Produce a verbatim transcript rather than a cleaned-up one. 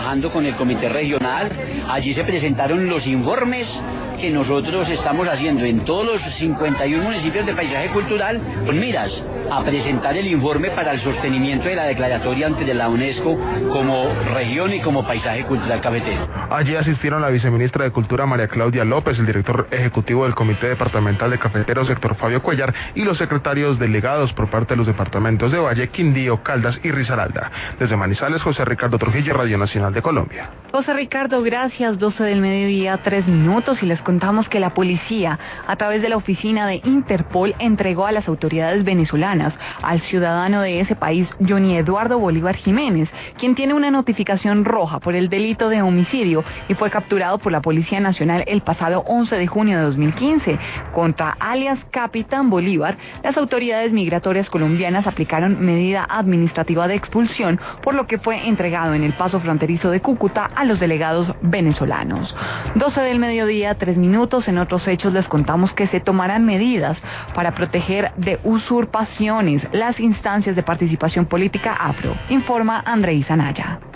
trabajando con el comité regional. Allí se presentaron los informes que nosotros estamos haciendo en todos los cincuenta y uno municipios de paisaje cultural, con miras a presentar el informe para el sostenimiento de la declaratoria ante la UNESCO como región y como paisaje cultural cafetero. Allí asistieron la viceministra de Cultura María Claudia López, el director ejecutivo del Comité Departamental de Cafeteros, sector Fabio Cuellar, y los secretarios delegados por parte de los departamentos de Valle, Quindío, Caldas y Risaralda. Desde Manizales, José Ricardo Trujillo, Radio Nacional de Colombia. José Ricardo, gracias. doce del mediodía, tres minutos, y les contamos que la policía, a través de la oficina de Interpol, entregó a las autoridades venezolanas al ciudadano de ese país, Johnny Eduardo Bolívar Jiménez, quien tiene una notificación roja por el delito de homicidio y fue capturado por la Policía Nacional el pasado once de junio de dos mil quince. Contra alias Capitán Bolívar, las autoridades migratorias colombianas aplicaron medida administrativa de expulsión, por lo que fue entregado en el paso fronterizo de Cúcuta a los delegados venezolanos. doce del mediodía, tres minutos. En otros hechos les contamos que se tomarán medidas para proteger de usurpaciones las instancias de participación política afro, informa Andreisa Anaya.